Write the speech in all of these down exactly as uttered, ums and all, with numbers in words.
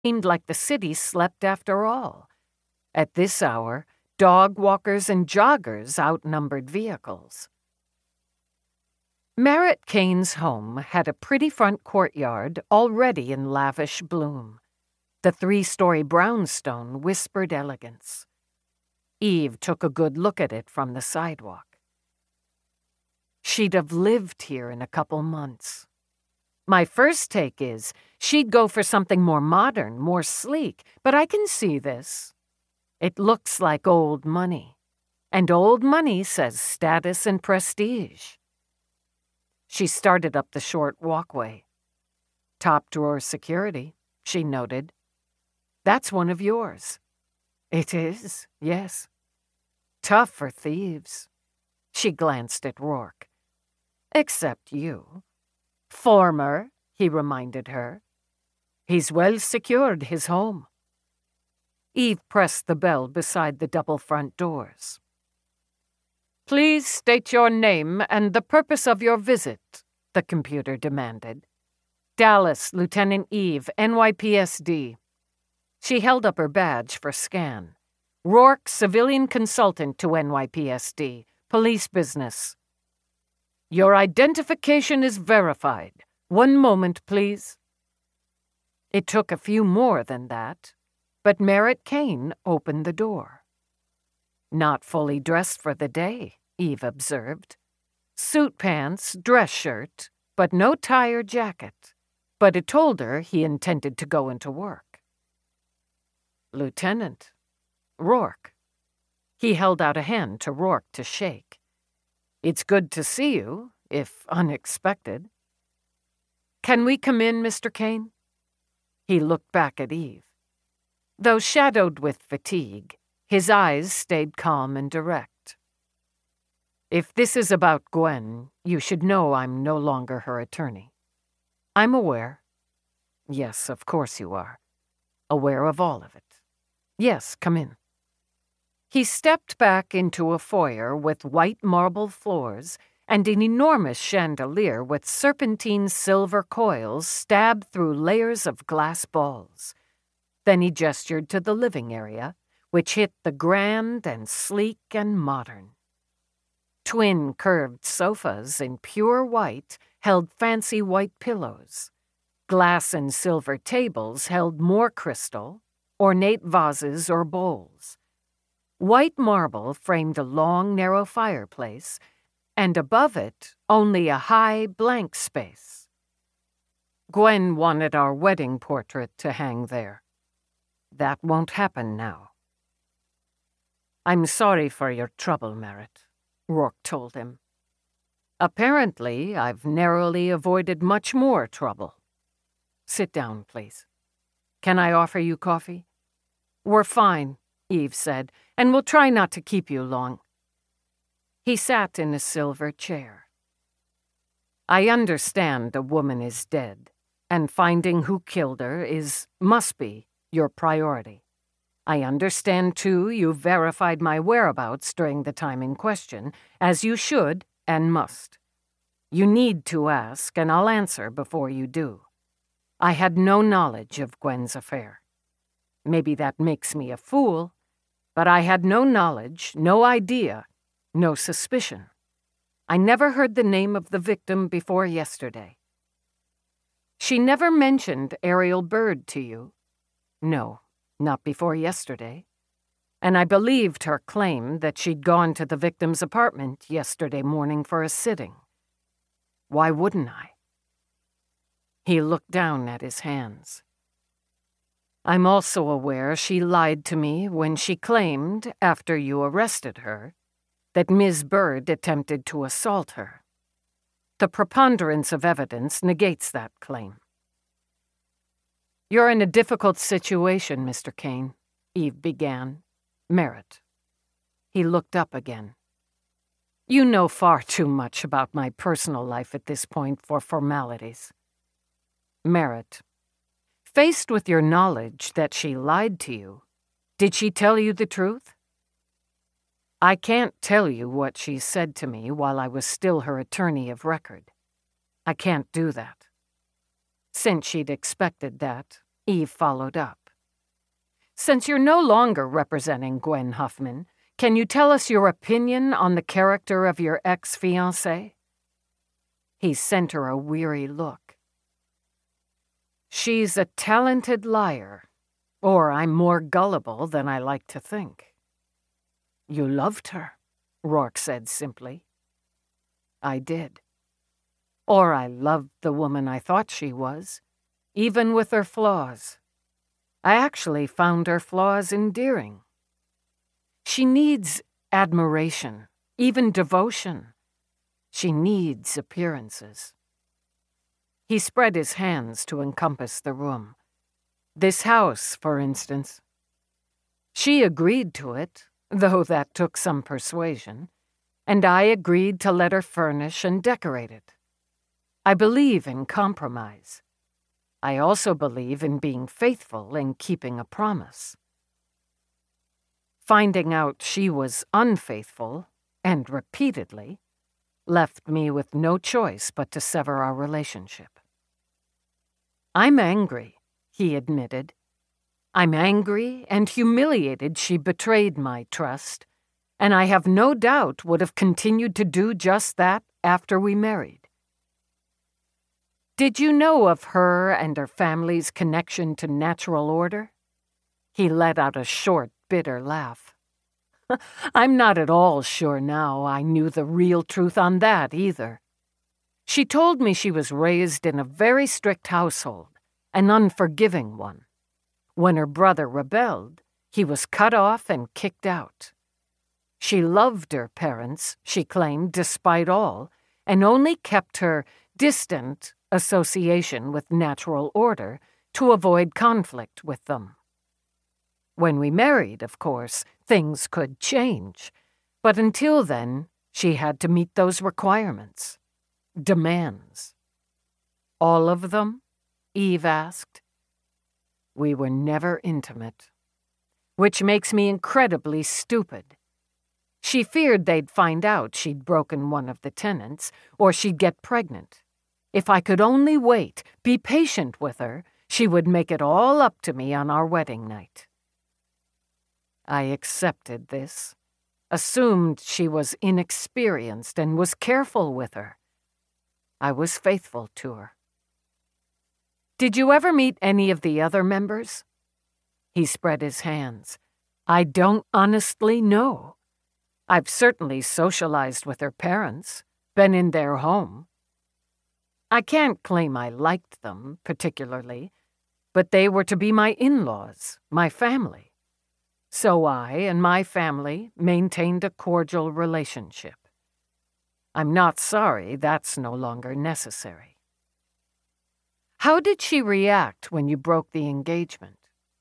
Seemed like the city slept after all. At this hour, dog walkers and joggers outnumbered vehicles. Merritt Kane's home had a pretty front courtyard already in lavish bloom. The three-story brownstone whispered elegance. Eve took a good look at it from the sidewalk. She'd have lived here in a couple months. My first take is she'd go for something more modern, more sleek, but I can see this. It looks like old money, and old money says status and prestige. She started up the short walkway. Top drawer security, she noted. That's one of yours. It is, yes. Tough for thieves. She glanced at Rourke. Except you. Former, he reminded her. He's well secured his home. Eve pressed the bell beside the double front doors. Please state your name and the purpose of your visit, the computer demanded. Dallas, Lieutenant Eve, N Y P S D. She held up her badge for scan. Rourke, civilian consultant to N Y P S D. Police business. Your identification is verified. One moment, please. It took a few more than that, but Merritt Kane opened the door. Not fully dressed for the day, Eve observed. Suit pants, dress shirt, but no tie or jacket. But it told her he intended to go into work. Lieutenant. Rourke. He held out a hand to Rourke to shake. It's good to see you, if unexpected. Can we come in, Mister Kane? He looked back at Eve. Though shadowed with fatigue, his eyes stayed calm and direct. If this is about Gwen, you should know I'm no longer her attorney. I'm aware. Yes, of course you are. Aware of all of it. Yes, come in. He stepped back into a foyer with white marble floors and an enormous chandelier with serpentine silver coils stabbed through layers of glass balls. Then he gestured to the living area, which hit the grand and sleek and modern. Twin curved sofas in pure white held fancy white pillows. Glass and silver tables held more crystal, ornate vases or bowls. White marble framed a long, narrow fireplace, and above it, only a high, blank space. Gwen wanted our wedding portrait to hang there. That won't happen now. I'm sorry for your trouble, Merritt, Rourke told him. Apparently, I've narrowly avoided much more trouble. Sit down, please. Can I offer you coffee? We're fine, Eve said, and we'll try not to keep you long. He sat in a silver chair. I understand a woman is dead, and finding who killed her is, must be, your priority. I understand, too, you verified my whereabouts during the time in question, as you should and must. You need to ask, and I'll answer before you do. I had no knowledge of Gwen's affair. Maybe that makes me a fool, but I had no knowledge, no idea, no suspicion. I never heard the name of the victim before yesterday. She never mentioned Ariel Byrd to you? No, not before yesterday. And I believed her claim that she'd gone to the victim's apartment yesterday morning for a sitting. Why wouldn't I? He looked down at his hands. I'm also aware she lied to me when she claimed, after you arrested her, that Miz Byrd attempted to assault her. The preponderance of evidence negates that claim. You're in a difficult situation, Mister Kane, Eve began. Merritt. He looked up again. You know far too much about my personal life at this point for formalities. Merritt. Faced with your knowledge that she lied to you, did she tell you the truth? I can't tell you what she said to me while I was still her attorney of record. I can't do that. Since she'd expected that, Eve followed up. Since you're no longer representing Gwen Huffman, can you tell us your opinion on the character of your ex-fiancée? He sent her a weary look. She's a talented liar, or I'm more gullible than I like to think. You loved her, Rourke said simply. I did. Or I loved the woman I thought she was, even with her flaws. I actually found her flaws endearing. She needs admiration, even devotion. She needs appearances. He spread his hands to encompass the room. This house, for instance. She agreed to it, though that took some persuasion, and I agreed to let her furnish and decorate it. I believe in compromise. I also believe in being faithful and keeping a promise. Finding out she was unfaithful, and repeatedly, left me with no choice but to sever our relationship. I'm angry, he admitted. I'm angry and humiliated she betrayed my trust, and I have no doubt would have continued to do just that after we married. Did you know of her and her family's connection to natural order? He let out a short, bitter laugh. I'm not at all sure now I knew the real truth on that either. She told me she was raised in a very strict household, an unforgiving one. When her brother rebelled, he was cut off and kicked out. She loved her parents, she claimed, despite all, and only kept her distant association with natural order to avoid conflict with them. When we married, of course, things could change, but until then, she had to meet those requirements, demands. All of them? Eve asked. We were never intimate, which makes me incredibly stupid. She feared they'd find out she'd broken one of the tenets, or she'd get pregnant. If I could only wait, be patient with her, she would make it all up to me on our wedding night. I accepted this, assumed she was inexperienced and was careful with her. I was faithful to her. Did you ever meet any of the other members? He spread his hands. I don't honestly know. I've certainly socialized with her parents, been in their home. I can't claim I liked them particularly, but they were to be my in-laws, my family. So I and my family maintained a cordial relationship. I'm not sorry that's no longer necessary. How did she react when you broke the engagement?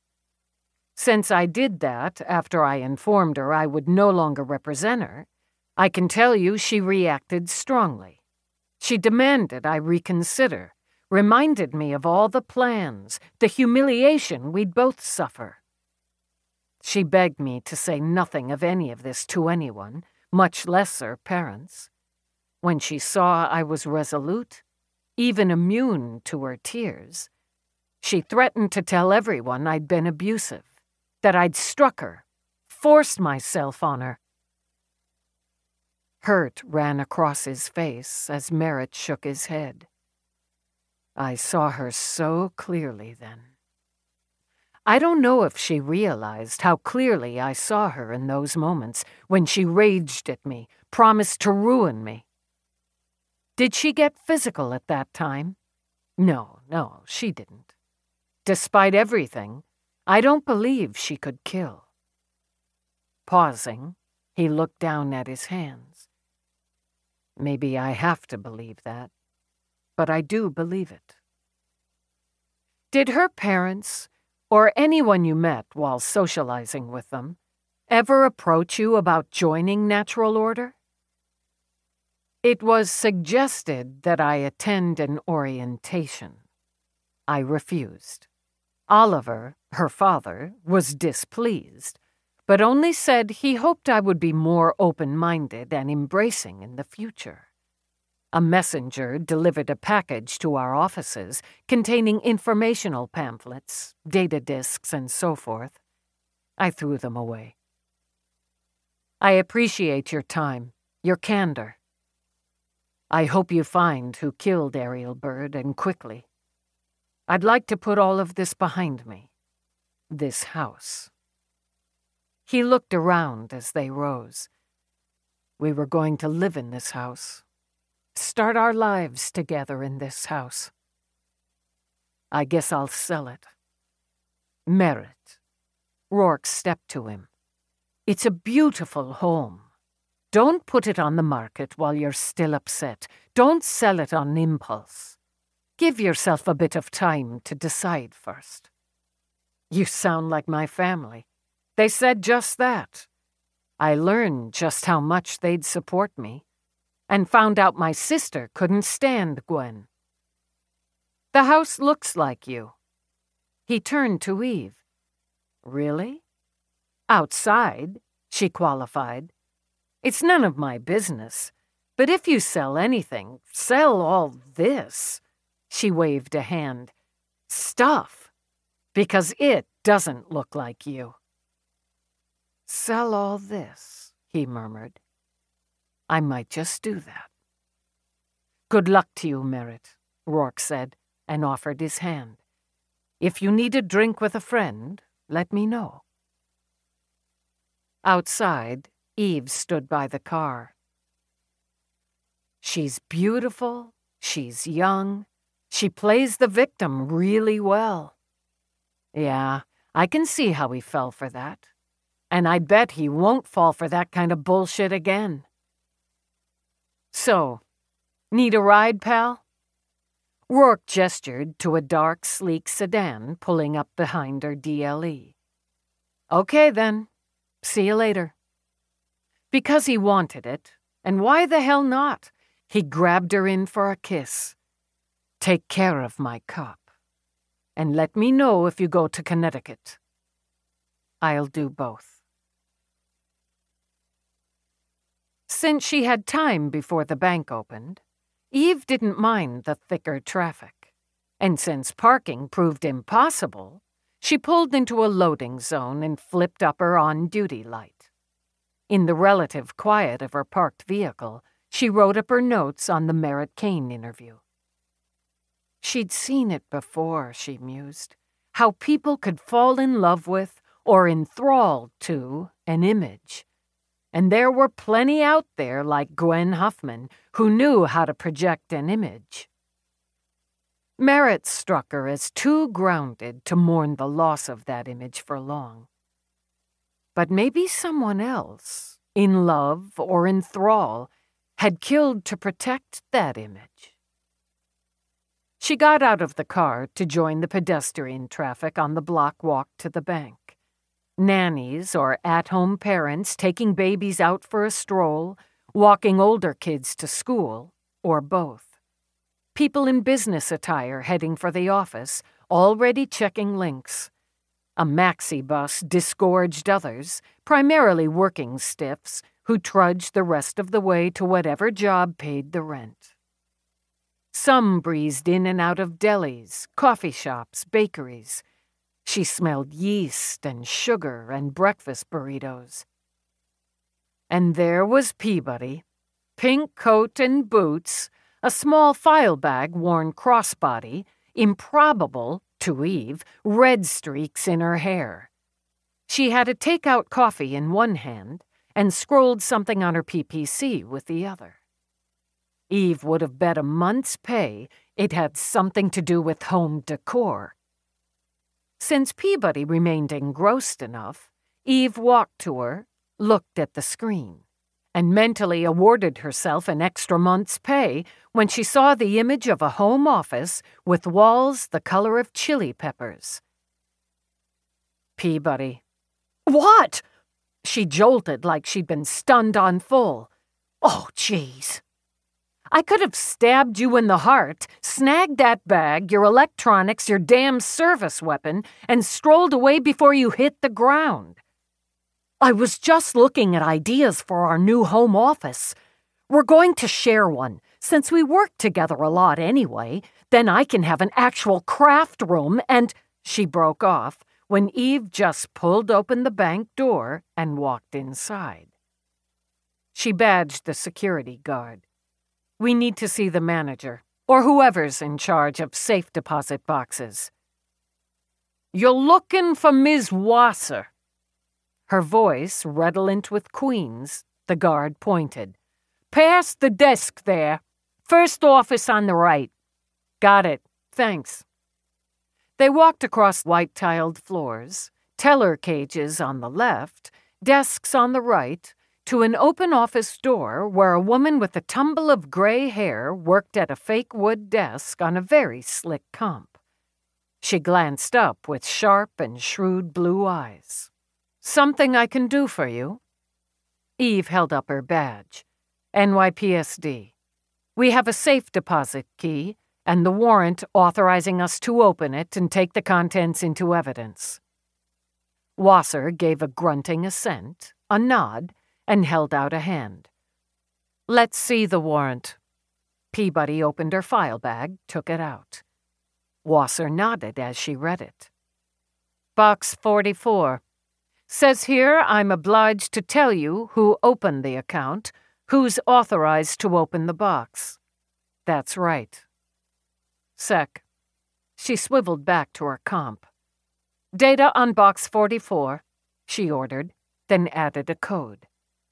Since I did that after I informed her I would no longer represent her, I can tell you she reacted strongly. She demanded I reconsider, reminded me of all the plans, the humiliation we'd both suffer. She begged me to say nothing of any of this to anyone, much less her parents. When she saw I was resolute, even immune to her tears, she threatened to tell everyone I'd been abusive, that I'd struck her, forced myself on her. Hurt ran across his face as Merritt shook his head. I saw her so clearly then. I don't know if she realized how clearly I saw her in those moments when she raged at me, promised to ruin me. Did she get physical at that time? No, no, she didn't. Despite everything, I don't believe she could kill. Pausing, he looked down at his hands. Maybe I have to believe that, but I do believe it. Did her parents, or anyone you met while socializing with them, ever approach you about joining Natural Order? It was suggested that I attend an orientation. I refused. Oliver, her father, was displeased, but only said he hoped I would be more open-minded and embracing in the future. A messenger delivered a package to our offices containing informational pamphlets, data disks, and so forth. I threw them away. I appreciate your time, your candor. I hope you find who killed Ariel Byrd, and quickly. I'd like to put all of this behind me. This house. He looked around as they rose. We were going to live in this house. Start our lives together in this house. I guess I'll sell it. Merritt. Rourke stepped to him. It's a beautiful home. Don't put it on the market while you're still upset. Don't sell it on impulse. Give yourself a bit of time to decide first. You sound like my family. They said just that. I learned just how much they'd support me, and found out my sister couldn't stand Gwen. The house looks like you. He turned to Eve. Really? Outside, she qualified. It's none of my business, but if you sell anything, sell all this. She waved a hand. Stuff, because it doesn't look like you. Sell all this, he murmured. I might just do that. Good luck to you, Merritt, Rourke said, and offered his hand. If you need a drink with a friend, let me know. Outside, Eve stood by the car. She's beautiful, she's young, she plays the victim really well. Yeah, I can see how he fell for that. And I bet he won't fall for that kind of bullshit again. So, need a ride, pal? Rourke gestured to a dark, sleek sedan pulling up behind her D L E. Okay, then. See you later. Because he wanted it, and why the hell not? He grabbed her in for a kiss. Take care of my cop. And let me know if you go to Connecticut. I'll do both. Since she had time before the bank opened, Eve didn't mind the thicker traffic. And since parking proved impossible, she pulled into a loading zone and flipped up her on-duty light. In the relative quiet of her parked vehicle, she wrote up her notes on the Merritt Kane interview. She'd seen it before, she mused, how people could fall in love with or enthralled to an image. And there were plenty out there like Gwen Huffman who knew how to project an image. Merritt struck her as too grounded to mourn the loss of that image for long. But maybe someone else, in love or in thrall, had killed to protect that image. She got out of the car to join the pedestrian traffic on the block walk to the bank. Nannies or at-home parents taking babies out for a stroll, walking older kids to school, or both. People in business attire heading for the office, already checking links. A maxi bus disgorged others, primarily working stiffs, who trudged the rest of the way to whatever job paid the rent. Some breezed in and out of delis, coffee shops, bakeries. She smelled yeast and sugar and breakfast burritos. And there was Peabody, pink coat and boots, a small file bag worn crossbody, improbable, to Eve, red streaks in her hair. She had a take-out coffee in one hand and scrolled something on her P P C with the other. Eve would have bet a month's pay it had something to do with home decor. Since Peabody remained engrossed enough, Eve walked to her, looked at the screen, and mentally awarded herself an extra month's pay when she saw the image of a home office with walls the color of chili peppers. Peabody. What? She jolted like she'd been stunned on full. Oh, jeez. I could have stabbed you in the heart, snagged that bag, your electronics, your damn service weapon, and strolled away before you hit the ground. I was just looking at ideas for our new home office. We're going to share one, Since we work together a lot anyway, then I can have an actual craft room and—" She broke off when Eve just pulled open the bank door and walked inside. She badged the security guard. "We need to see the manager, or whoever's in charge of safe deposit boxes." "You're looking for Miz Wasser." Her voice redolent with Queens, the guard pointed. "Past the desk there. First office on the right." "Got it. Thanks." They walked across white-tiled floors, teller cages on the left, desks on the right, to an open office door where a woman with a tumble of gray hair worked at a fake wood desk on a very slick comp. She glanced up with sharp and shrewd blue eyes. "Something I can do for you?" Eve held up her badge. "N Y P S D. We have a safe deposit key and the warrant authorizing us to open it and take the contents into evidence." Wasser gave a grunting assent, a nod, and held out a hand. "Let's see the warrant." Peabody opened her file bag, took it out. Wasser nodded as she read it. "Box forty-four. Says here I'm obliged to tell you who opened the account, who's authorized to open the box." "That's right." "Sec." She swiveled back to her comp. "Data on box forty-four," she ordered, then added a code.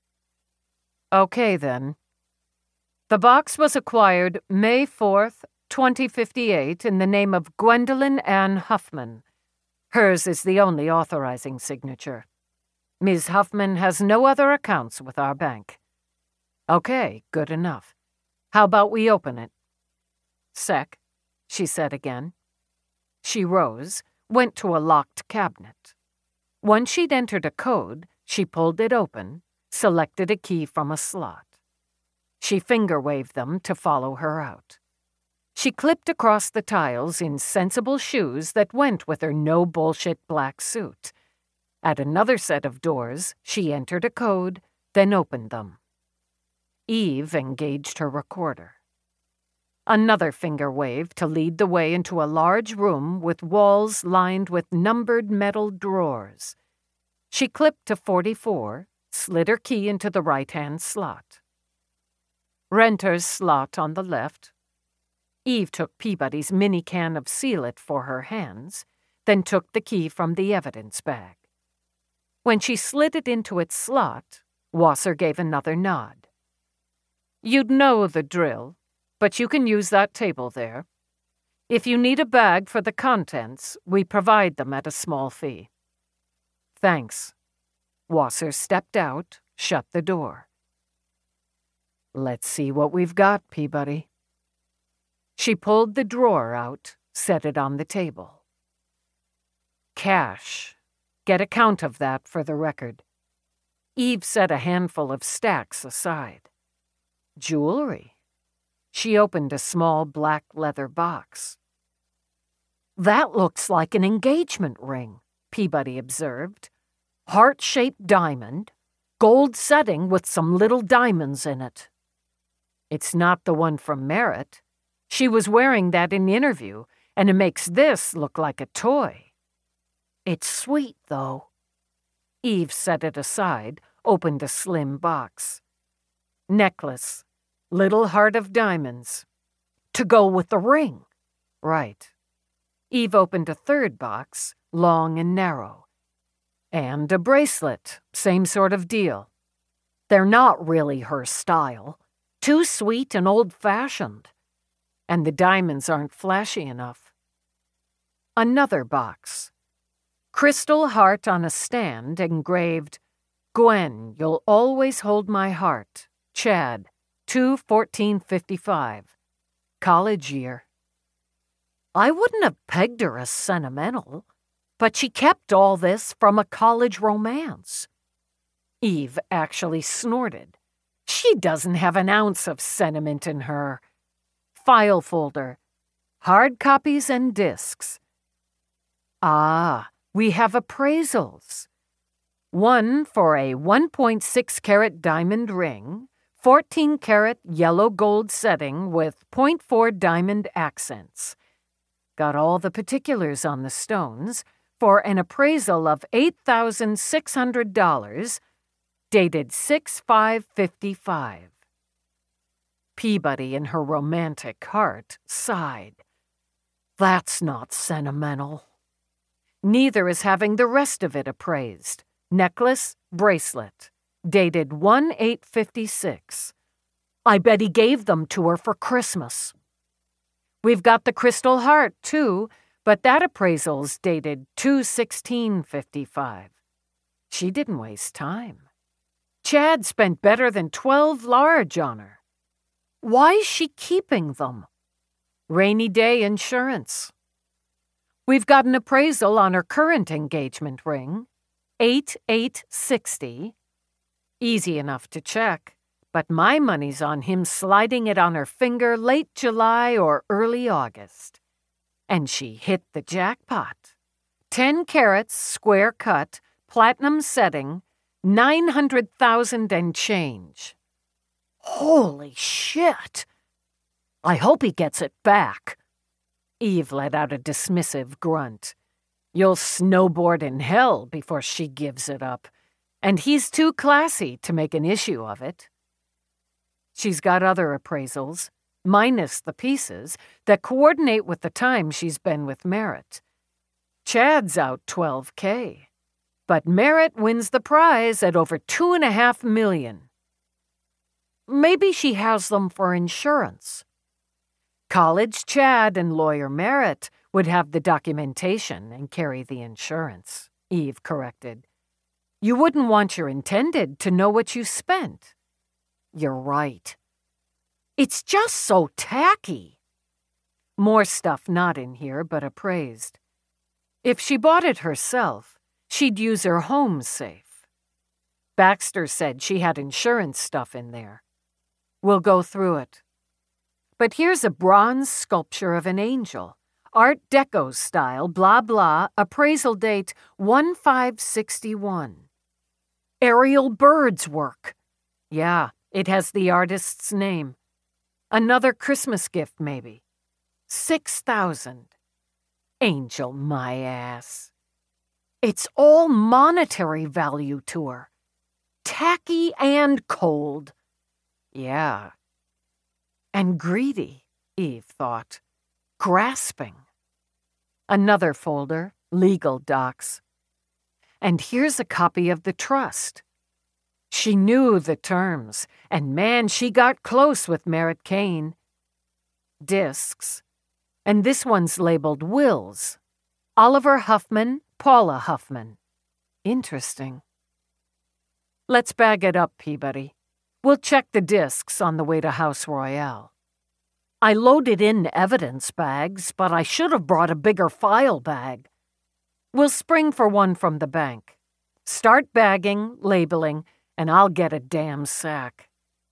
"Okay, then. The box was acquired May fourth, twenty fifty-eight in the name of Gwendolyn Ann Huffman. Hers is the only authorizing signature. Miz Huffman has no other accounts with our bank." "Okay, good enough. How about we open it?" "Sec," she said again. She rose, went to a locked cabinet. Once she'd entered a code, she pulled it open, selected a key from a slot. She finger-waved them to follow her out. She clipped across the tiles in sensible shoes that went with her no-bullshit black suit. At another set of doors, she entered a code, then opened them. Eve engaged her recorder. Another finger wave to lead the way into a large room with walls lined with numbered metal drawers. She clipped to forty-four, slid her key into the right-hand slot. Renter's slot on the left. Eve took Peabody's mini can of Seal-It for her hands, then took the key from the evidence bag. When she slid it into its slot, Wasser gave another nod. "You'd know the drill, but you can use that table there. If you need a bag for the contents, we provide them at a small fee." "Thanks." Wasser stepped out, shut the door. "Let's see what we've got, Peabody." She pulled the drawer out, set it on the table. "Cash. Get a count of that for the record." Eve set a handful of stacks aside. "Jewelry." She opened a small black leather box. "That looks like an engagement ring," Peabody observed. "Heart-shaped diamond, gold setting with some little diamonds in it." "It's not the one from Merritt. She was wearing that in the interview, and it makes this look like a toy." "It's sweet, though." Eve set it aside, opened a slim box. "Necklace. Little heart of diamonds." "To go with the ring." "Right." Eve opened a third box, long and narrow. "And a bracelet, same sort of deal." "They're not really her style. Too sweet and old-fashioned." "And the diamonds aren't flashy enough." Another box. Crystal heart on a stand engraved, "Gwen, you'll always hold my heart. Chad, two fourteen fifty-five. College year." "I wouldn't have pegged her as sentimental, but she kept all this from a college romance." Eve actually snorted. "She doesn't have an ounce of sentiment in her." File folder. Hard copies and discs. "Ah, we have appraisals. One for a one point six carat diamond ring, fourteen karat yellow gold setting with point four diamond accents. Got all the particulars on the stones for an appraisal of eight thousand six hundred dollars, dated six five fifty-five. Peabody, in her romantic heart, sighed. That's not sentimental. Neither is having the rest of it appraised. Necklace, bracelet, dated one eight fifty-six. I bet he gave them to her for Christmas. We've got the crystal heart, too, but that appraisal's dated two sixteen fifty-five. She didn't waste time. Chad spent better than twelve large on her. Why is she keeping them? Rainy day insurance. We've got an appraisal on her current engagement ring, eight eight sixty. Easy enough to check, but my money's on him sliding it on her finger late July or early August. And she hit the jackpot. Ten carats, square cut, platinum setting, nine hundred thousand and change. Holy shit! I hope he gets it back. Eve let out a dismissive grunt. You'll snowboard in hell before she gives it up, and he's too classy to make an issue of it. She's got other appraisals, minus the pieces, that coordinate with the time she's been with Merritt. Chad's out twelve K, but Merritt wins the prize at over two and a half million. Maybe she has them for insurance. College Chad and lawyer Merritt would have the documentation and carry the insurance, Eve corrected. You wouldn't want your intended to know what you spent. You're right. It's just so tacky. More stuff not in here, but appraised. If she bought it herself, she'd use her home safe. Baxter said she had insurance stuff in there. We'll go through it. But here's a bronze sculpture of an angel, Art Deco style, blah blah, appraisal date one five sixty-one. Ariel Bird's work. Yeah, it has the artist's name. Another Christmas gift, maybe. Six thousand. Angel my ass. It's all monetary value to her. Tacky and cold. Yeah. And greedy, Eve thought. Grasping. Another folder, legal docs. And here's a copy of the trust. She knew the terms, and man, she got close with Merritt Kane. Discs. And this one's labeled wills. Oliver Huffman, Paula Huffman. Interesting. Let's bag it up, Peabody. We'll check the discs on the way to House Royale. I loaded in evidence bags, but I should have brought a bigger file bag. We'll spring for one from the bank. Start bagging, labeling, and I'll get a damn sack.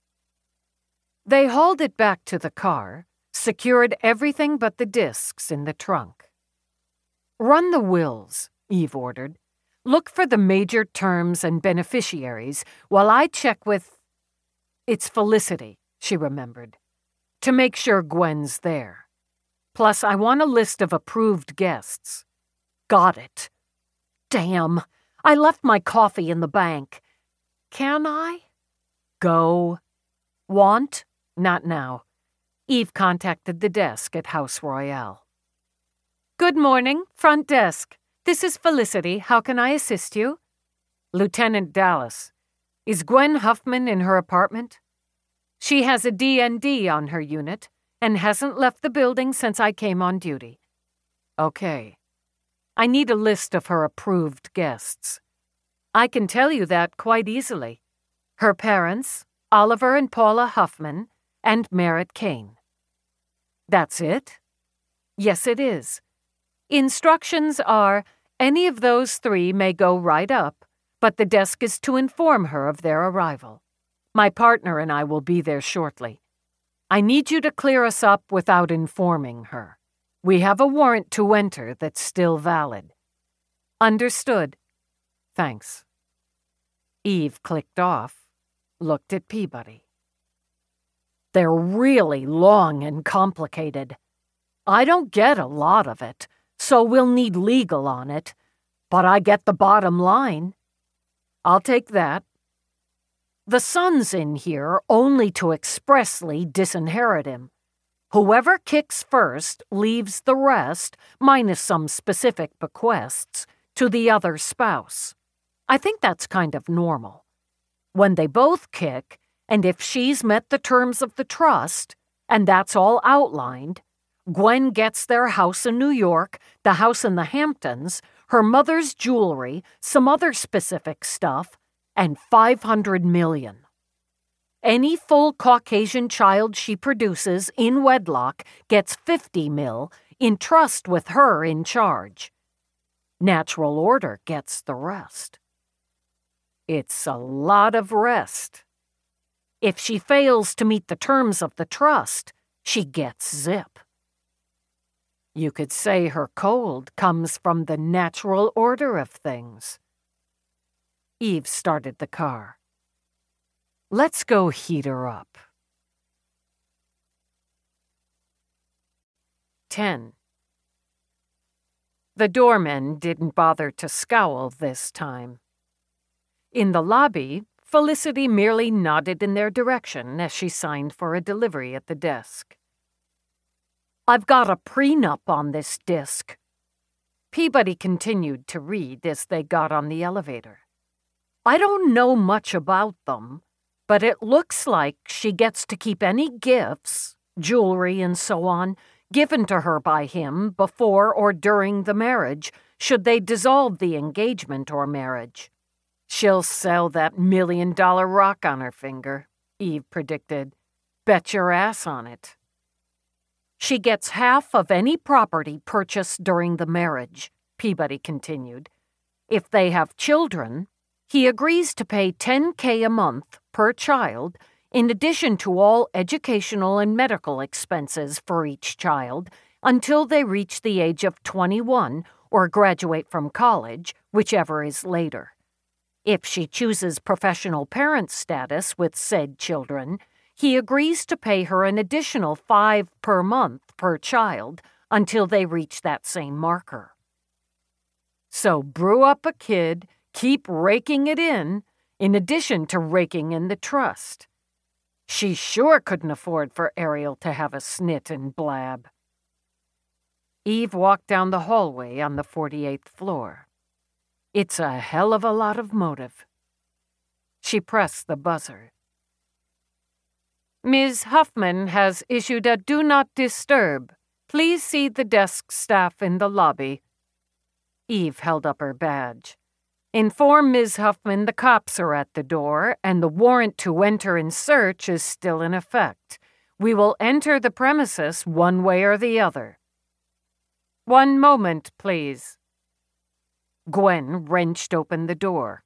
They hauled it back to the car, secured everything but the discs in the trunk. Run the wills, Eve ordered. Look for the major terms and beneficiaries while I check with... It's Felicity, she remembered, to make sure Gwen's there. Plus, I want a list of approved guests. Got it. Damn, I left my coffee in the bank. Can I? Go. Want? Not now. Eve contacted the desk at House Royale. Good morning, front desk. This is Felicity. How can I assist you? Lieutenant Dallas. Is Gwen Huffman in her apartment? She has a D N D on her unit and hasn't left the building since I came on duty. Okay. I need a list of her approved guests. I can tell you that quite easily. Her parents, Oliver and Paula Huffman, and Merritt Kane. That's it? Yes, it is. Instructions are, any of those three may go right up, but the desk is to inform her of their arrival. My partner and I will be there shortly. I need you to clear us up without informing her. We have a warrant to enter that's still valid. Understood. Thanks. Eve clicked off, looked at Peabody. they're really long and complicated. I don't get a lot of it, so we'll need legal on it, but I get the bottom line. I'll take that. The son's in here only to expressly disinherit him. Whoever kicks first leaves the rest, minus some specific bequests, to the other spouse. I think that's kind of normal. When they both kick, and if she's met the terms of the trust, and that's all outlined, Gwen gets their house in New York, the house in the Hamptons, her mother's jewelry, some other specific stuff, and five hundred million dollars. Any full Caucasian child she produces in wedlock gets fifty mil in trust with her in charge. Natural order gets the rest. It's a lot of rest. If she fails to meet the terms of the trust, she gets zip. You could say her cold comes from the natural order of things. Eve started the car. Let's go heat her up. ten. The doorman didn't bother to scowl this time. In the lobby, Felicity merely nodded in their direction as she signed for a delivery at the desk. I've got a prenup on this disc. Peabody continued to read as they got on the elevator. I don't know much about them, but it looks like she gets to keep any gifts, jewelry and so on, given to her by him before or during the marriage, should they dissolve the engagement or marriage. She'll sell that million-dollar rock on her finger, Eve predicted. Bet your ass on it. She gets half of any property purchased during the marriage, Peabody continued. If they have children, he agrees to pay ten K a month per child, in addition to all educational and medical expenses for each child, until they reach the age of twenty-one or graduate from college, whichever is later. If she chooses professional parent status with said children, he agrees to pay her an additional five per month per child until they reach that same marker. So brew up a kid, keep raking it in, in addition to raking in the trust. She sure couldn't afford for Ariel to have a snit and blab. Eve walked down the hallway on the forty-eighth floor. It's a hell of a lot of motive. She pressed the buzzer. Miz Huffman has issued a do not disturb. Please see the desk staff in the lobby. Eve held up her badge. Inform Miz Huffman the cops are at the door and the warrant to enter and search is still in effect. We will enter the premises one way or the other. One moment, please. Gwen wrenched open the door.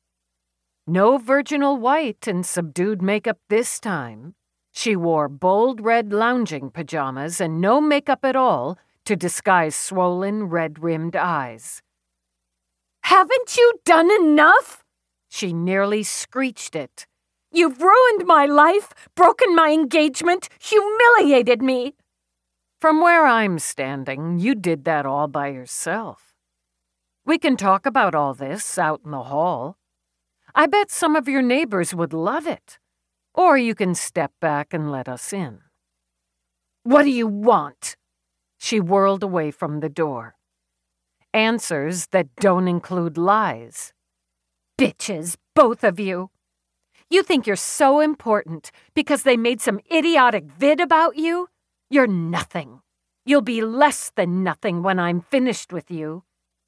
No virginal white and subdued makeup this time. She wore bold red lounging pajamas and no makeup at all to disguise swollen red-rimmed eyes. Haven't you done enough? She nearly screeched it. You've ruined my life, broken my engagement, humiliated me. From where I'm standing, you did that all by yourself. We can talk about all this out in the hall. I bet some of your neighbors would love it. Or you can step back and let us in. What do you want? She whirled away from the door. Answers that don't include lies. Bitches, both of you. You think you're so important because they made some idiotic vid about you? You're nothing. You'll be less than nothing when I'm finished with you.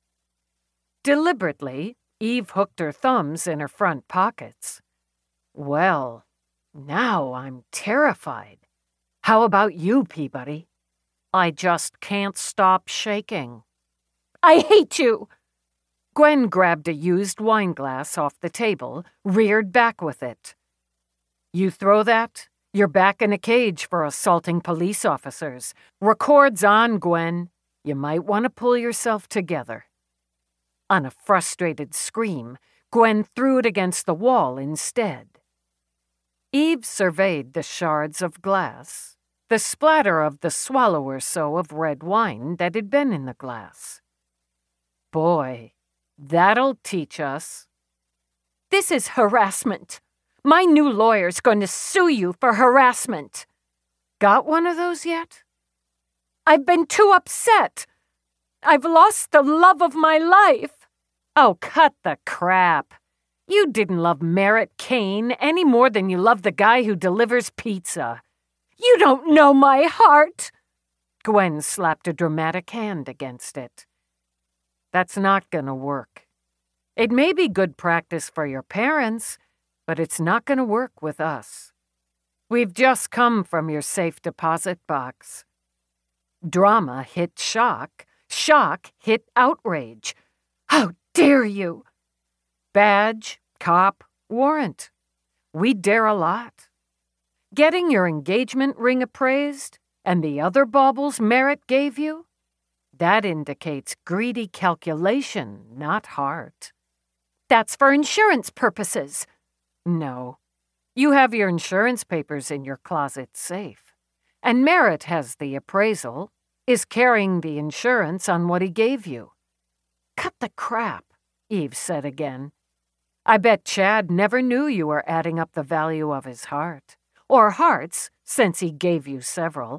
Deliberately, Eve hooked her thumbs in her front pockets. Well, now I'm terrified. How about you, Peabody? I just can't stop shaking. I hate you! Gwen grabbed a used wine glass off the table, reared back with it. You throw that, you're back in a cage for assaulting police officers. Records on, Gwen. You might want to pull yourself together. On a frustrated scream, Gwen threw it against the wall instead. Eve surveyed the shards of glass, the splatter of the swallow or so of red wine that had been in the glass. Boy, that'll teach us. This is harassment. My new lawyer's going to sue you for harassment. Got one of those yet? I've been too upset. I've lost the love of my life. Oh, cut the crap. You didn't love Merritt Kane any more than you love the guy who delivers pizza. You don't know my heart. Gwen slapped a dramatic hand against it. That's not gonna work. It may be good practice for your parents, but it's not gonna work with us. We've just come from your safe deposit box. Drama hit shock. Shock hit outrage. How dare you? Badge, cop, warrant. We dare a lot. Getting your engagement ring appraised and the other baubles Merritt gave you? That indicates greedy calculation, not heart. That's for insurance purposes. No. You have your insurance papers in your closet safe. And Merritt has the appraisal, is carrying the insurance on what he gave you. Cut the crap, Eve said again. I bet Chad never knew you were adding up the value of his heart. Or hearts, since he gave you several.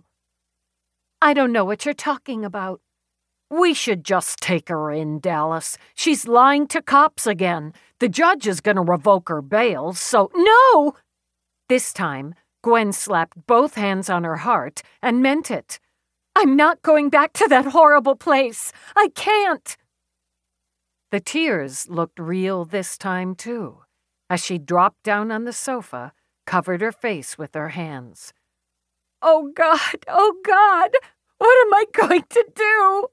I don't know what you're talking about. We should just take her in, Dallas. She's lying to cops again. The judge is going to revoke her bail, so— No! This time, Gwen slapped both hands on her heart and meant it. I'm not going back to that horrible place. I can't. The tears looked real this time, too, as she dropped down on the sofa, covered her face with her hands. Oh, God! Oh, God! What am I going to do?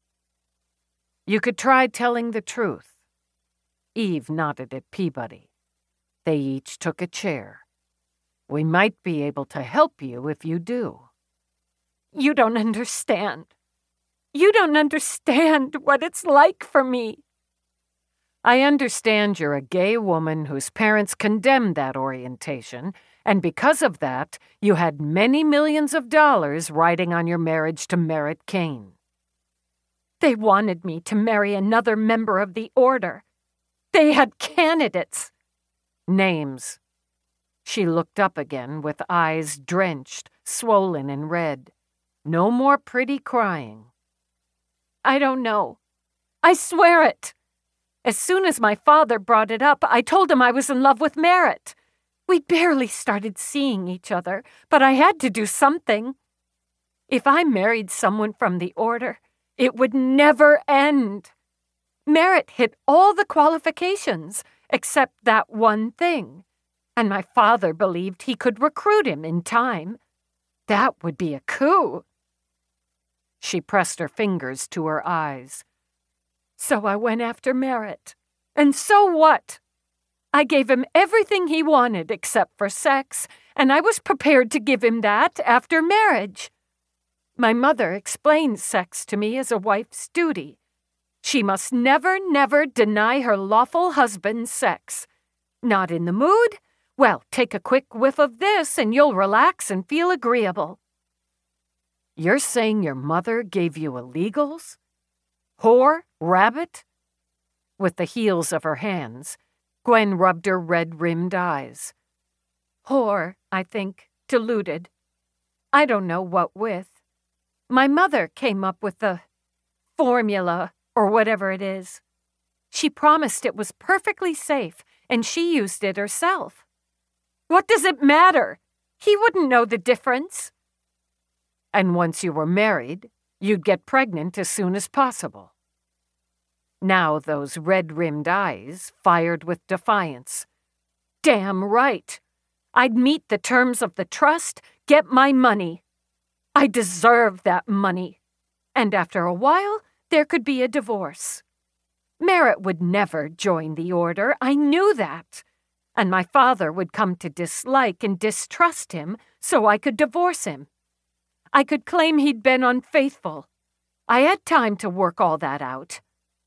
You could try telling the truth. Eve nodded at Peabody. They each took a chair. We might be able to help you if you do. You don't understand. You don't understand what it's like for me. I understand you're a gay woman whose parents condemned that orientation, and because of that, you had many millions of dollars riding on your marriage to Merritt Kane. They wanted me to marry another member of the order. They had candidates. Names. She looked up again with eyes drenched, swollen and red. No more pretty crying. I don't know. I swear it. As soon as my father brought it up, I told him I was in love with Merritt. We barely started seeing each other, but I had to do something. If I married someone from the order, it would never end. Merritt hit all the qualifications, except that one thing, and my father believed he could recruit him in time. That would be a coup. She pressed her fingers to her eyes. So I went after Merritt. And so what? I gave him everything he wanted except for sex, and I was prepared to give him that after marriage. My mother explained sex to me as a wife's duty. She must never, never deny her lawful husband sex. Not in the mood? Well, take a quick whiff of this and you'll relax and feel agreeable. You're saying your mother gave you illegals? Whore? Rabbit? With the heels of her hands, Gwen rubbed her red-rimmed eyes. Whore, I think, deluded. I don't know what with. My mother came up with the formula, or whatever it is. She promised it was perfectly safe, and she used it herself. What does it matter? He wouldn't know the difference. And once you were married, you'd get pregnant as soon as possible. Now those red-rimmed eyes fired with defiance. Damn right. I'd meet the terms of the trust, get my money. I deserve that money. And after a while, there could be a divorce. Merritt would never join the order, I knew that. And my father would come to dislike and distrust him, so I could divorce him. I could claim he'd been unfaithful. I had time to work all that out.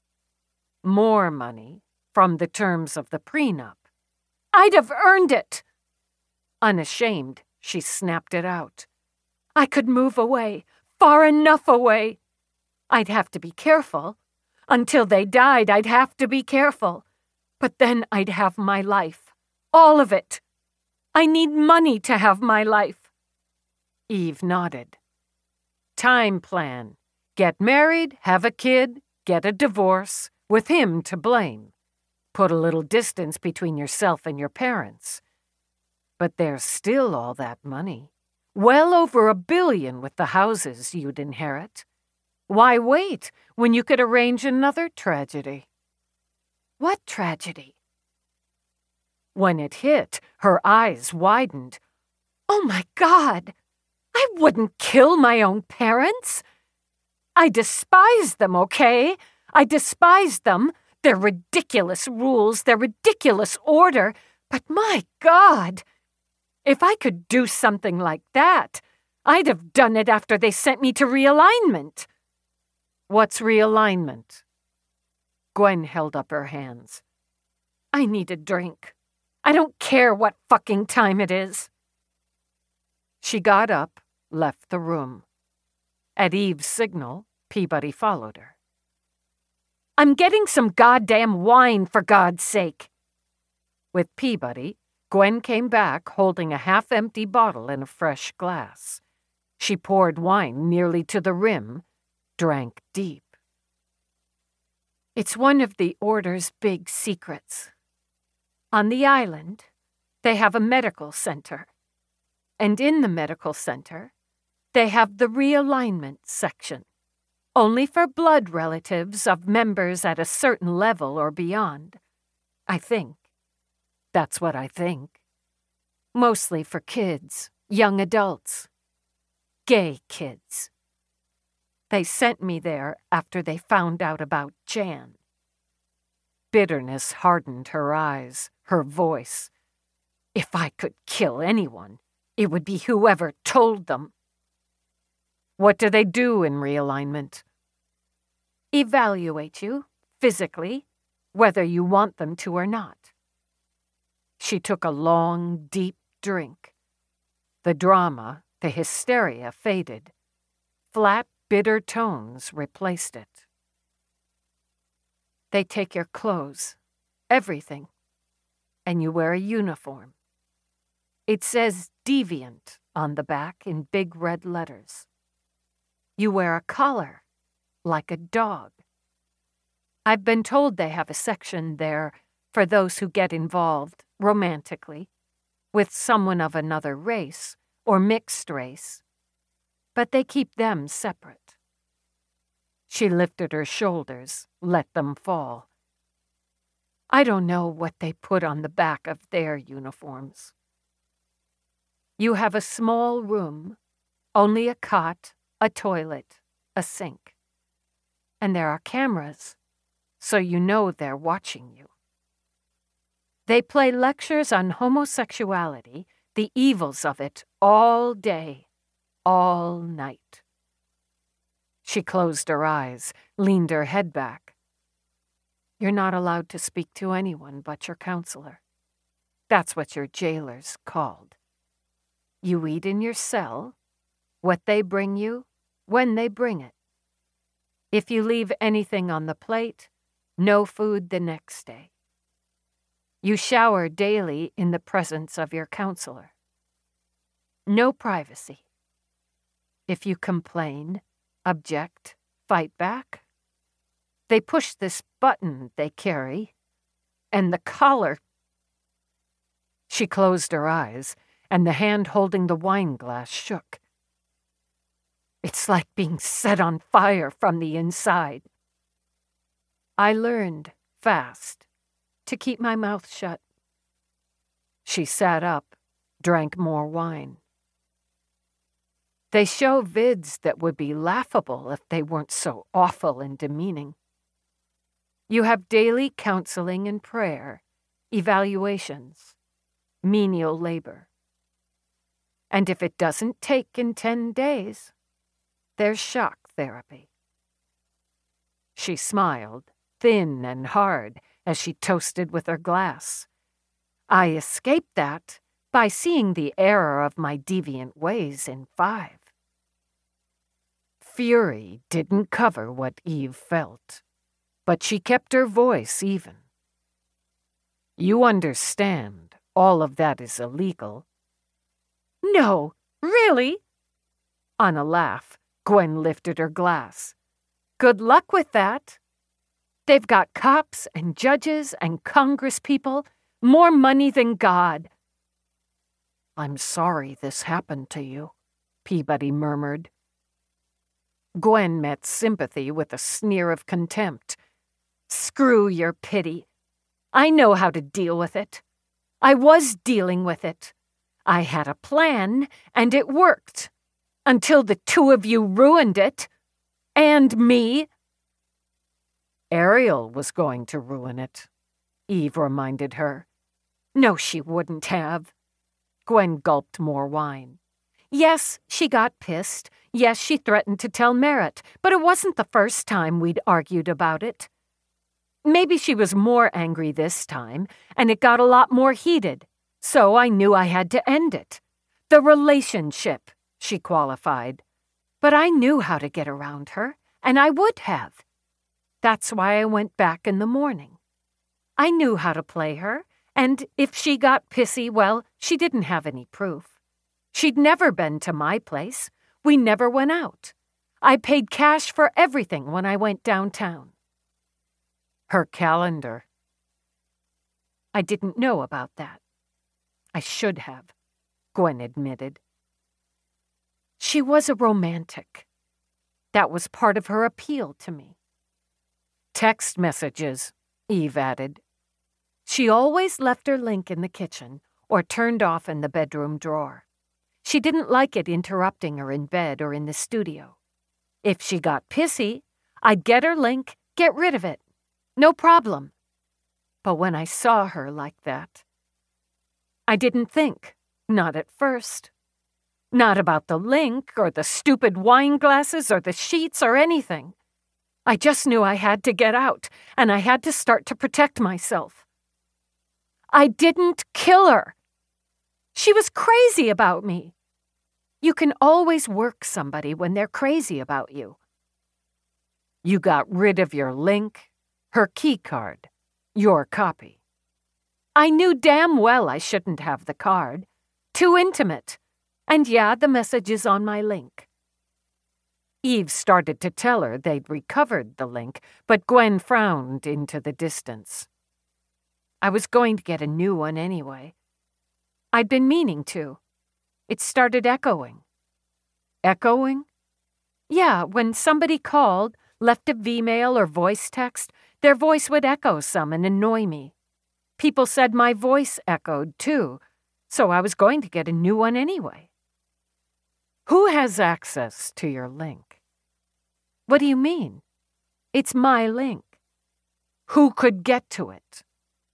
More money from the terms of the prenup. I'd have earned it. Unashamed, she snapped it out. I could move away, far enough away. I'd have to be careful. Until they died, I'd have to be careful. But then I'd have my life. All of it. I need money to have my life. Eve nodded. Time plan. Get married, have a kid, get a divorce, with him to blame. Put a little distance between yourself and your parents. But there's still all that money. Well over a billion with the houses you'd inherit. Why wait when you could arrange another tragedy? What tragedy? When it hit, her eyes widened. Oh my God! I wouldn't kill my own parents! I despise them, okay? I despise them, their ridiculous rules, their ridiculous order, but my God! If I could do something like that, I'd have done it after they sent me to realignment. What's realignment? Gwen held up her hands. I need a drink. I don't care what fucking time it is. She got up, left the room. At Eve's signal, Peabody followed her. I'm getting some goddamn wine, for God's sake. With Peabody, Gwen came back holding a half-empty bottle in a fresh glass. She poured wine nearly to the rim, drank deep. It's one of the Order's big secrets. On the island, they have a medical center. And in the medical center, they have the realignment section, only for blood relatives of members at a certain level or beyond. I think. That's what I think. Mostly for kids, young adults, gay kids. They sent me there after they found out about Jan. Bitterness hardened her eyes, her voice. If I could kill anyone, it would be whoever told them. What do they do in realignment? Evaluate you, physically, whether you want them to or not. She took a long, deep drink. The drama, the hysteria faded. Flat, bitter tones replaced it. They take your clothes, everything, and you wear a uniform. It says deviant on the back in big red letters. You wear a collar, like a dog. I've been told they have a section there for those who get involved, romantically, with someone of another race or mixed race, but they keep them separate. She lifted her shoulders, let them fall. I don't know what they put on the back of their uniforms. You have a small room, only a cot, a toilet, a sink. And there are cameras, so you know they're watching you. They play lectures on homosexuality, the evils of it, all day, all night. She closed her eyes, leaned her head back. You're not allowed to speak to anyone but your counselor. That's what your jailer's called. You eat in your cell, what they bring you, when they bring it. If you leave anything on the plate, no food the next day. You shower daily in the presence of your counselor. No privacy. If you complain, object, fight back, they push this button they carry, and the collar. She closed her eyes, and the hand holding the wine glass shook. It's like being set on fire from the inside. I learned, fast, to keep my mouth shut. She sat up, drank more wine. They show vids that would be laughable if they weren't so awful and demeaning. You have daily counseling and prayer, evaluations, menial labor. And if it doesn't take in ten days, there's shock therapy. She smiled, thin and hard, as she toasted with her glass. I escaped that by seeing the error of my deviant ways in five. Fury didn't cover what Eve felt, but she kept her voice even. You understand, all of that is illegal. No, really? On a laugh, Gwen lifted her glass. Good luck with that. They've got cops and judges and congresspeople, more money than God. I'm sorry this happened to you, Peabody murmured. Gwen met sympathy with a sneer of contempt. Screw your pity. I know how to deal with it. I was dealing with it. I had a plan, and it worked. Until the two of you ruined it. And me. Ariel was going to ruin it, Eve reminded her. No, she wouldn't have. Gwen gulped more wine. Yes, she got pissed. Yes, she threatened to tell Merritt, but it wasn't the first time we'd argued about it. Maybe she was more angry this time, and it got a lot more heated, so I knew I had to end it. The relationship, she qualified. But I knew how to get around her, and I would have. That's why I went back in the morning. I knew how to play her, and if she got pissy, well, she didn't have any proof. She'd never been to my place. We never went out. I paid cash for everything when I went downtown. Her calendar. I didn't know about that. I should have, Gwen admitted. She was a romantic. That was part of her appeal to me. Text messages, Eve added. She always left her link in the kitchen or turned off in the bedroom drawer. She didn't like it interrupting her in bed or in the studio. If she got pissy, I'd get her link, get rid of it. No problem. But when I saw her like that, I didn't think, not at first. Not about the link or the stupid wine glasses or the sheets or anything. I just knew I had to get out, and I had to start to protect myself. I didn't kill her. She was crazy about me. You can always work somebody when they're crazy about you. You got rid of your link, her key card, your copy. I knew damn well I shouldn't have the card. Too intimate. And yeah, the message is on my link. Eve started to tell her they'd recovered the link, but Gwen frowned into the distance. I was going to get a new one anyway. I'd been meaning to. It started echoing. Echoing? Yeah, when somebody called, left a V-mail or voice text, their voice would echo some and annoy me. People said my voice echoed, too, so I was going to get a new one anyway. Who has access to your link? What do you mean? It's my link. Who could get to it?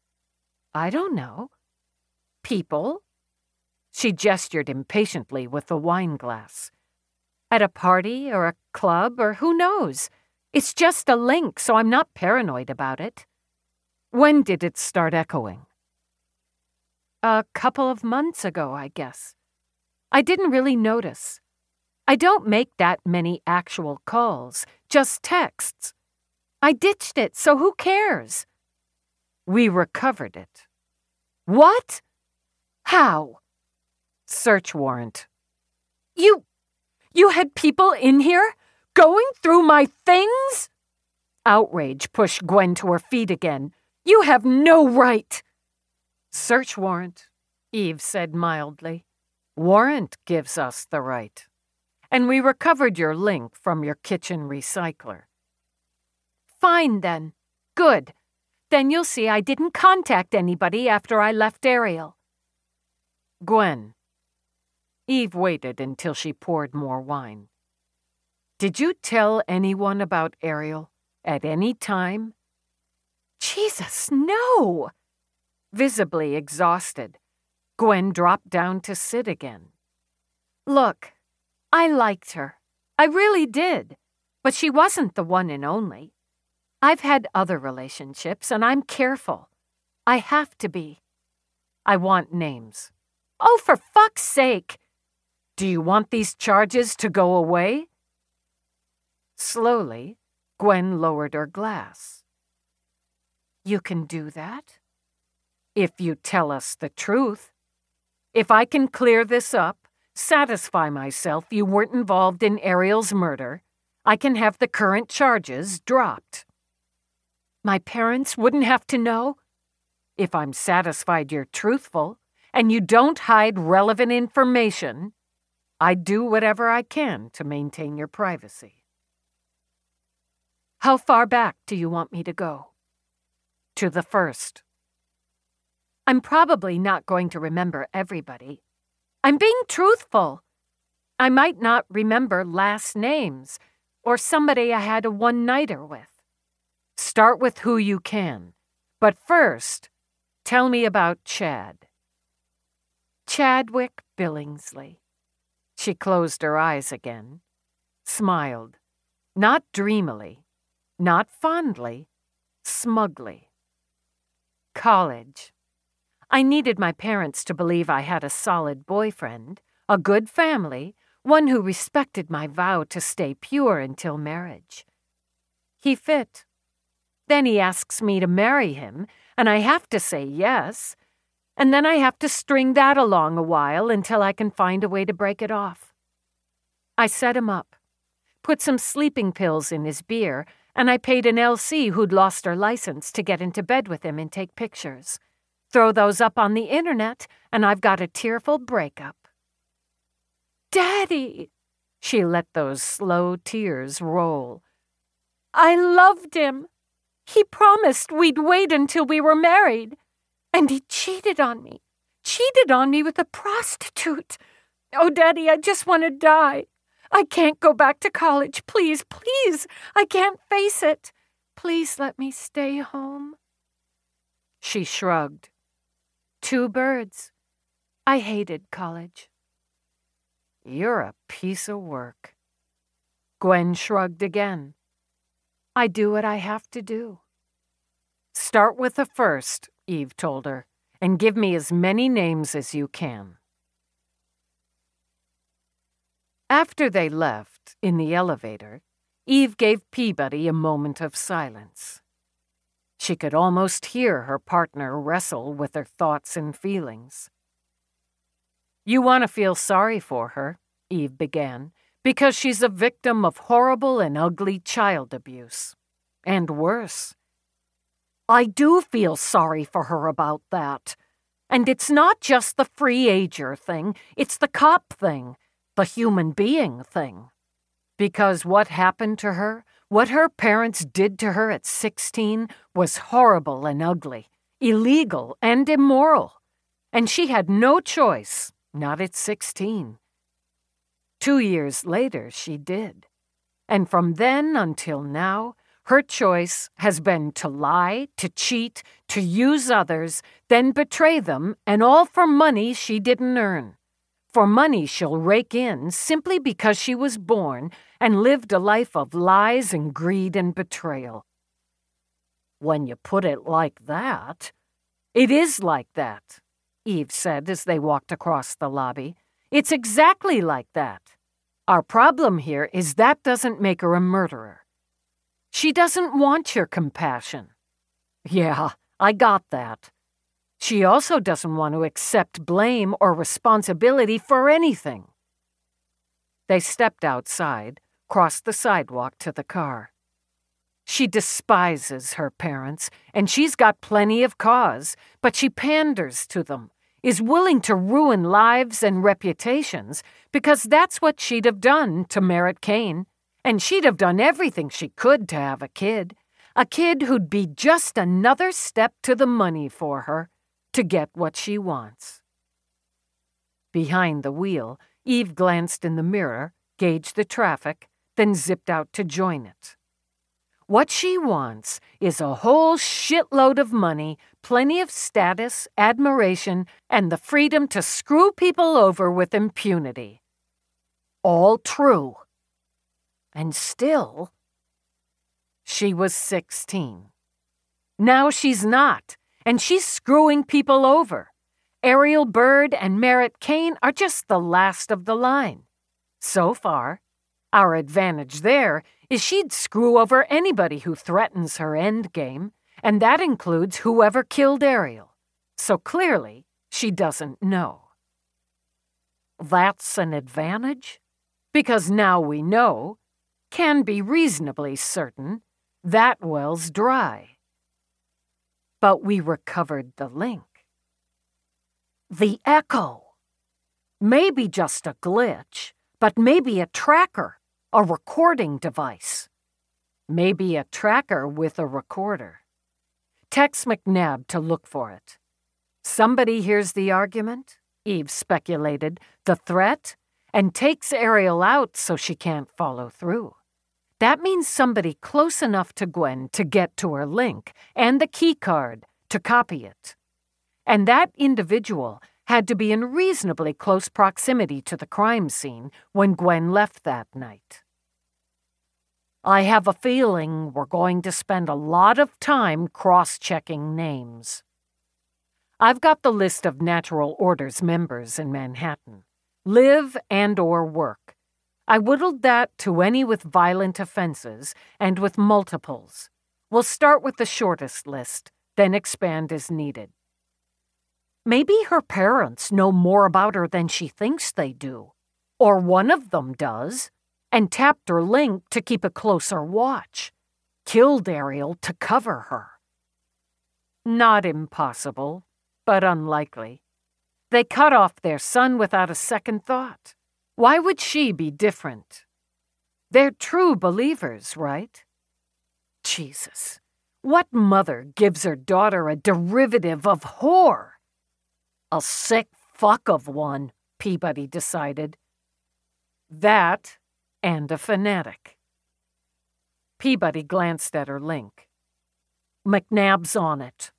I don't know. People? She gestured impatiently with the wine glass. At a party or a club or who knows? It's just a link, so I'm not paranoid about it. When did it start echoing? A couple of months ago, I guess. I didn't really notice. I don't make that many actual calls, just texts. I ditched it, so who cares? We recovered it. What? How? Search warrant. You... you had people in here? Going through my things? Outrage pushed Gwen to her feet again. You have no right. Search warrant, Eve said mildly. Warrant gives us the right. And we recovered your link from your kitchen recycler. Fine, then. Good. Then you'll see I didn't contact anybody after I left Ariel. Gwen. Eve waited until she poured more wine. Did you tell anyone about Ariel at any time? Jesus, no! Visibly exhausted, Gwen dropped down to sit again. Look, I liked her. I really did. But she wasn't the one and only. I've had other relationships, and I'm careful. I have to be. I want names. Oh, for fuck's sake! Do you want these charges to go away? Slowly, Gwen lowered her glass. You can do that? If you tell us the truth. If I can clear this up, satisfy myself you weren't involved in Ariel's murder, I can have the current charges dropped. My parents wouldn't have to know? If I'm satisfied you're truthful, and you don't hide relevant information, I'd do whatever I can to maintain your privacy. How far back do you want me to go? To the first. I'm probably not going to remember everybody. I'm being truthful. I might not remember last names or somebody I had a one-nighter with. Start with who you can. But first, tell me about Chad. Chadwick Billingsley. She closed her eyes again, smiled, not dreamily, not fondly, smugly. College. I needed my parents to believe I had a solid boyfriend, a good family, one who respected my vow to stay pure until marriage. He fit. Then he asks me to marry him, and I have to say yes, and then I have to string that along a while until I can find a way to break it off. I set him up, put some sleeping pills in his beer, and I paid an L C who'd lost her license to get into bed with him and take pictures. Throw those up on the internet, and I've got a tearful breakup. Daddy! She let those slow tears roll. I loved him. He promised we'd wait until we were married. And he cheated on me. Cheated on me with a prostitute. Oh, Daddy, I just want to die. I can't go back to college. Please, please. I can't face it. Please let me stay home. She shrugged. Two birds. I hated college. You're a piece of work. Gwen shrugged again. I do what I have to do. Start with the first, Eve told her, and give me as many names as you can. After they left, in the elevator, Eve gave Peabody a moment of silence. She could almost hear her partner wrestle with her thoughts and feelings. You want to feel sorry for her, Eve began, because she's a victim of horrible and ugly child abuse. And worse. I do feel sorry for her about that. And it's not just the free-ager thing, it's the cop thing, the human being thing. Because what happened to her, what her parents did to her at sixteen, was horrible and ugly, illegal and immoral. And she had no choice, not at sixteen. Two years later, she did. And from then until now, her choice has been to lie, to cheat, to use others, then betray them, and all for money she didn't earn. For money she'll rake in simply because she was born and lived a life of lies and greed and betrayal. When you put it like that, it is like that, Eve said as they walked across the lobby. It's exactly like that. Our problem here is that doesn't make her a murderer. She doesn't want your compassion. Yeah, I got that. She also doesn't want to accept blame or responsibility for anything. They stepped outside, crossed the sidewalk to the car. She despises her parents, and she's got plenty of cause, but she panders to them, is willing to ruin lives and reputations because that's what she'd have done to Merritt Kane. And she'd have done everything she could to have a kid. A kid who'd be just another step to the money for her, to get what she wants. Behind the wheel, Eve glanced in the mirror, gauged the traffic, then zipped out to join it. What she wants is a whole shitload of money, plenty of status, admiration, and the freedom to screw people over with impunity. All true. And still, she was sixteen. Now she's not, and she's screwing people over. Ariel Bird and Merritt Kane are just the last of the line. So far, our advantage there is she'd screw over anybody who threatens her endgame, and that includes whoever killed Ariel. So clearly, she doesn't know. That's an advantage? Because now we know, can be reasonably certain, that well's dry. But we recovered the link. The echo. Maybe just a glitch, but maybe a tracker, a recording device. Maybe a tracker with a recorder. Text McNabb to look for it. Somebody hears the argument, Eve speculated, the threat, and takes Ariel out so she can't follow through. That means somebody close enough to Gwen to get to her link and the key card to copy it. And that individual had to be in reasonably close proximity to the crime scene when Gwen left that night. I have a feeling we're going to spend a lot of time cross-checking names. I've got the list of Natural Order's members in Manhattan, live and or work. I whittled that to any with violent offenses and with multiples. We'll start with the shortest list, then expand as needed. Maybe her parents know more about her than she thinks they do, or one of them does, and tapped her link to keep a closer watch, killed Ariel to cover her. Not impossible, but unlikely. They cut off their son without a second thought. Why would she be different? They're true believers, right? Jesus, what mother gives her daughter a derivative of whore? A sick fuck of one, Peabody decided. That and a fanatic. Peabody glanced at her link. McNabb's on it.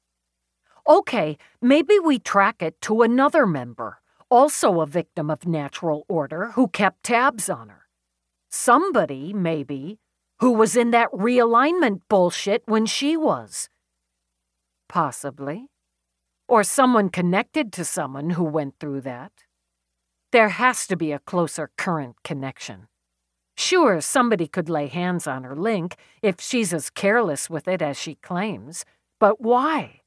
Okay, maybe we track it to another member, also a victim of Natural Order, who kept tabs on her. Somebody, maybe, who was in that realignment bullshit when she was. Possibly. Or someone connected to someone who went through that. There has to be a closer current connection. Sure, somebody could lay hands on her link if she's as careless with it as she claims, but why?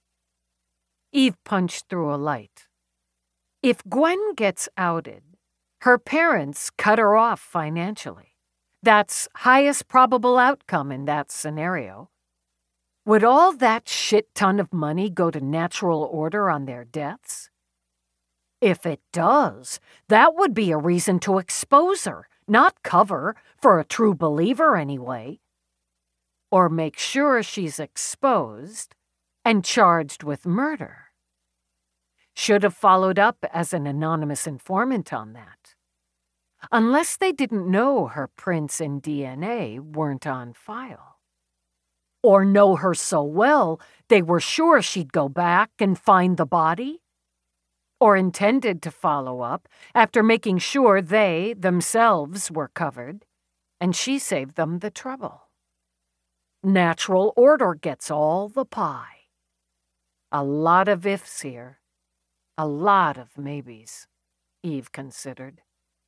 Eve punched through a light. If Gwen gets outed, her parents cut her off financially. That's highest probable outcome in that scenario. Would all that shit ton of money go to Natural Order on their deaths? If it does, that would be a reason to expose her, not cover, for a true believer anyway. Or make sure she's exposed and charged with murder. Should have followed up as an anonymous informant on that. Unless they didn't know her prints and D N A weren't on file. Or know her so well they were sure she'd go back and find the body? Or intended to follow up after making sure they, themselves, were covered, and she saved them the trouble. Natural Order gets all the pie. A lot of ifs here. A lot of maybes, Eve considered.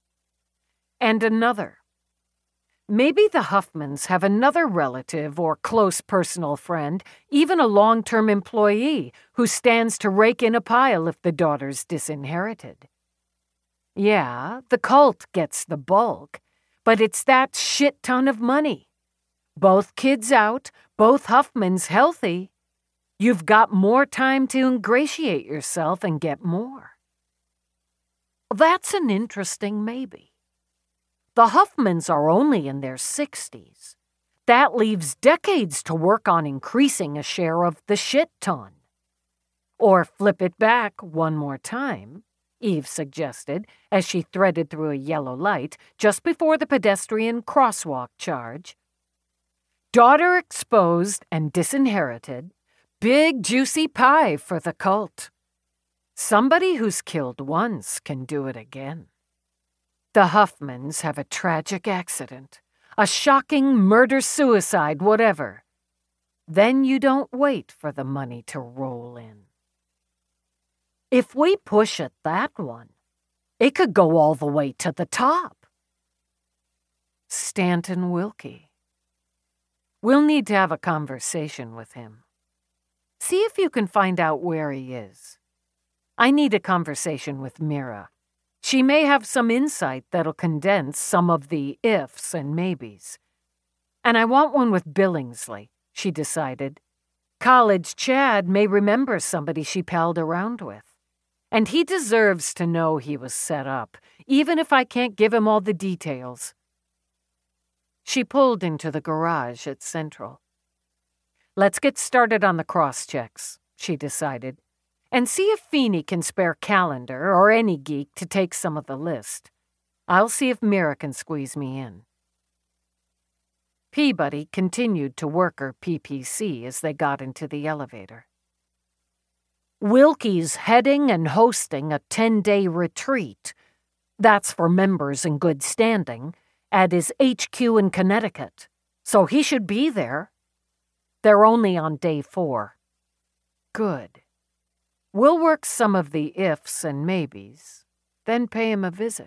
And another. Maybe the Huffmans have another relative or close personal friend, even a long-term employee, who stands to rake in a pile if the daughter's disinherited. Yeah, the cult gets the bulk, but it's that shit ton of money. Both kids out, both Huffmans healthy. You've got more time to ingratiate yourself and get more. That's an interesting maybe. The Huffmans are only in their sixties. That leaves decades to work on increasing a share of the shit ton. Or flip it back one more time, Eve suggested as she threaded through a yellow light just before the pedestrian crosswalk charge. Daughter exposed and disinherited. Big juicy pie for the cult. Somebody who's killed once can do it again. The Huffmans have a tragic accident, a shocking murder-suicide, whatever. Then you don't wait for the money to roll in. If we push it that one, it could go all the way to the top. Stanton Wilkie. We'll need to have a conversation with him. See if you can find out where he is. I need a conversation with Mira. She may have some insight that'll condense some of the ifs and maybes. And I want one with Billingsley, she decided. College Chad may remember somebody she palled around with. And he deserves to know he was set up, even if I can't give him all the details. She pulled into the garage at Central. Let's get started on the cross-checks, she decided, and see if Feeney can spare Calendar or any geek to take some of the list. I'll see if Mira can squeeze me in. Peabody continued to work her P P C as they got into the elevator. Wilkie's heading and hosting a ten-day retreat. That's for members in good standing, at his H Q in Connecticut, so he should be there. They're only on day four. Good. We'll work some of the ifs and maybes, then pay him a visit.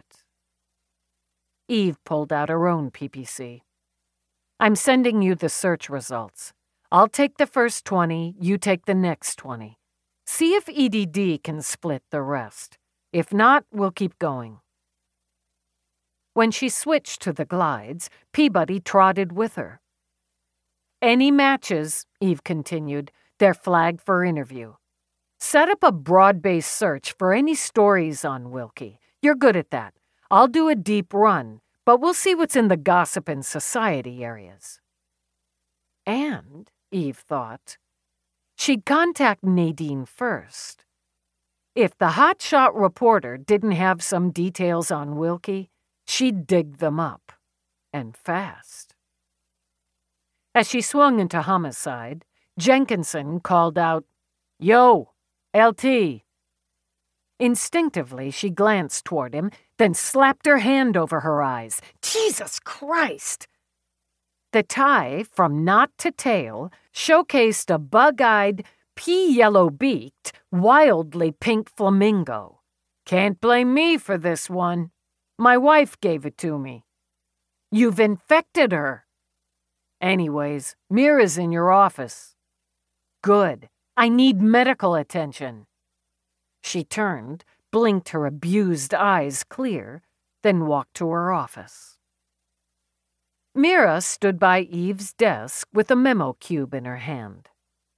Eve pulled out her own P P C. I'm sending you the search results. I'll take the first twenty, you take the next twenty. See if E D D can split the rest. If not, we'll keep going. When she switched to the glides, Peabody trotted with her. Any matches, Eve continued, they're flagged for interview. Set up a broad-based search for any stories on Wilkie. You're good at that. I'll do a deep run, but we'll see what's in the gossip and society areas. And, Eve thought, she'd contact Nadine first. If the hotshot reporter didn't have some details on Wilkie, she'd dig them up, and fast. As she swung into homicide, Jenkinson called out, Yo, L T. Instinctively, she glanced toward him, then slapped her hand over her eyes. Jesus Christ! The tie, from knot to tail, showcased a bug-eyed, pea-yellow-beaked, wildly pink flamingo. Can't blame me for this one. My wife gave it to me. You've infected her. Anyways, Mira's in your office. Good. I need medical attention. She turned, blinked her abused eyes clear, then walked to her office. Mira stood by Eve's desk with a memo cube in her hand.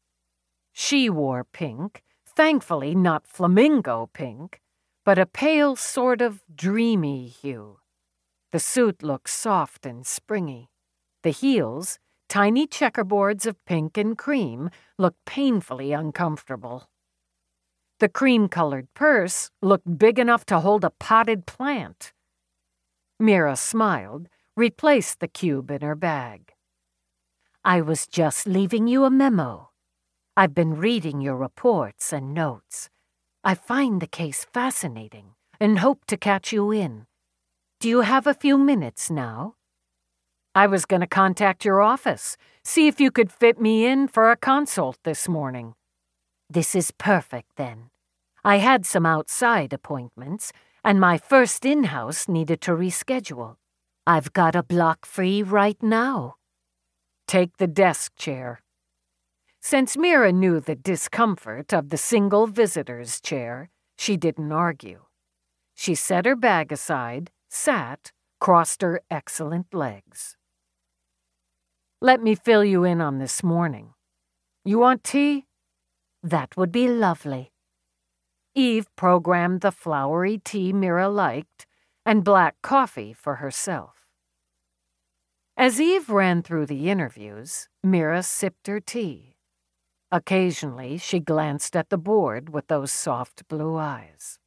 She wore pink, thankfully not flamingo pink, but a pale sort of dreamy hue. The suit looked soft and springy. The heels, tiny checkerboards of pink and cream, looked painfully uncomfortable. The cream-colored purse looked big enough to hold a potted plant. Mira smiled, replaced the cube in her bag. I was just leaving you a memo. I've been reading your reports and notes. I find the case fascinating and hope to catch you in. Do you have a few minutes now? I was going to contact your office, see if you could fit me in for a consult this morning. This is perfect, then. I had some outside appointments, and my first in-house needed to reschedule. I've got a block free right now. Take the desk chair. Since Mira knew the discomfort of the single visitor's chair, she didn't argue. She set her bag aside, sat, crossed her excellent legs. Let me fill you in on this morning. You want tea? That would be lovely. Eve programmed the flowery tea Mira liked and black coffee for herself. As Eve ran through the interviews, Mira sipped her tea. Occasionally, she glanced at the board with those soft blue eyes.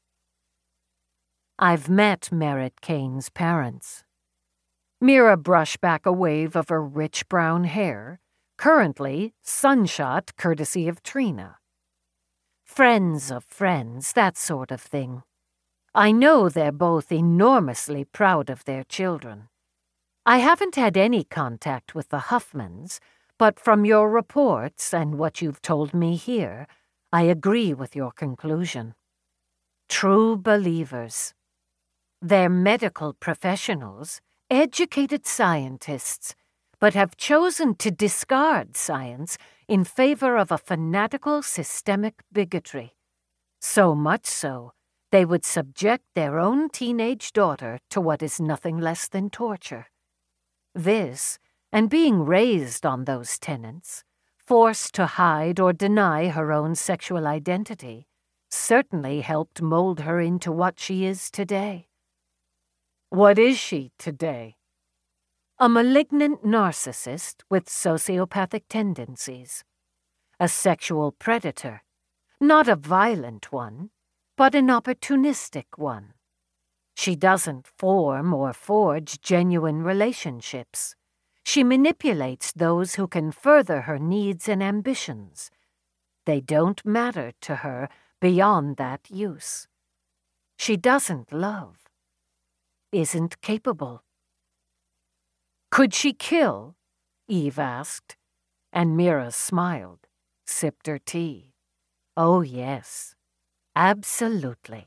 I've met Merritt Kane's parents. Mira brushed back a wave of her rich brown hair, currently sunshot courtesy of Trina. Friends of friends, that sort of thing. I know they're both enormously proud of their children. I haven't had any contact with the Huffmans, but from your reports and what you've told me here, I agree with your conclusion. True believers. They're medical professionals, educated scientists, but have chosen to discard science in favor of a fanatical systemic bigotry. So much so, they would subject their own teenage daughter to what is nothing less than torture. This, and being raised on those tenets, forced to hide or deny her own sexual identity, certainly helped mold her into what she is today. What is she today? A malignant narcissist with sociopathic tendencies. A sexual predator, not a violent one, but an opportunistic one. She doesn't form or forge genuine relationships. She manipulates those who can further her needs and ambitions. They don't matter to her beyond that use. She doesn't love. Isn't capable. Could she kill? Eve asked, and Mira smiled, sipped her tea. Oh, yes, absolutely.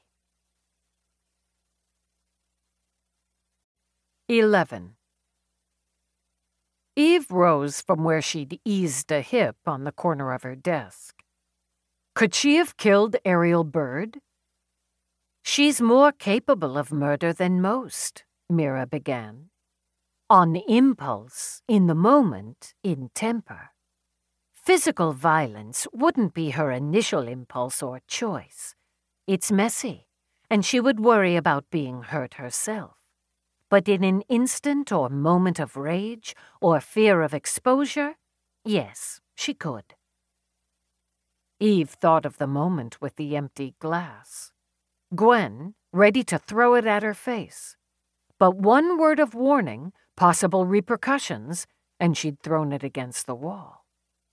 Eleven. Eve rose from where she'd eased a hip on the corner of her desk. Could she have killed Ariel Byrd? She's more capable of murder than most, Mira began. On impulse, in the moment, in temper. Physical violence wouldn't be her initial impulse or choice. It's messy, and she would worry about being hurt herself. But in an instant or moment of rage or fear of exposure, yes, she could. Eve thought of the moment with the empty glass. Gwen, ready to throw it at her face. But one word of warning, possible repercussions, and she'd thrown it against the wall.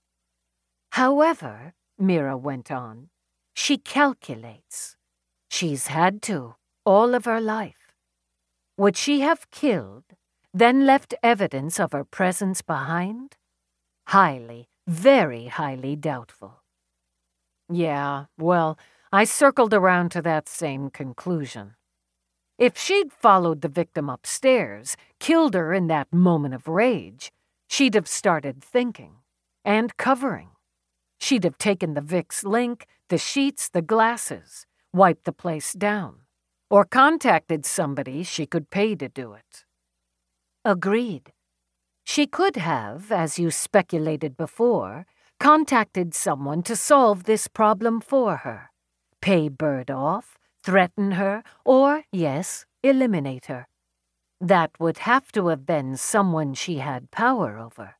However, Mira went on, she calculates. She's had to, all of her life. Would she have killed, then left evidence of her presence behind? Highly, very highly doubtful. Yeah, well, I circled around to that same conclusion. If she'd followed the victim upstairs, killed her in that moment of rage, she'd have started thinking and covering. She'd have taken the Vicks link, the sheets, the glasses, wiped the place down, or contacted somebody she could pay to do it. Agreed. She could have, as you speculated before, contacted someone to solve this problem for her, pay Byrd off, threaten her, or, yes, eliminate her. That would have to have been someone she had power over.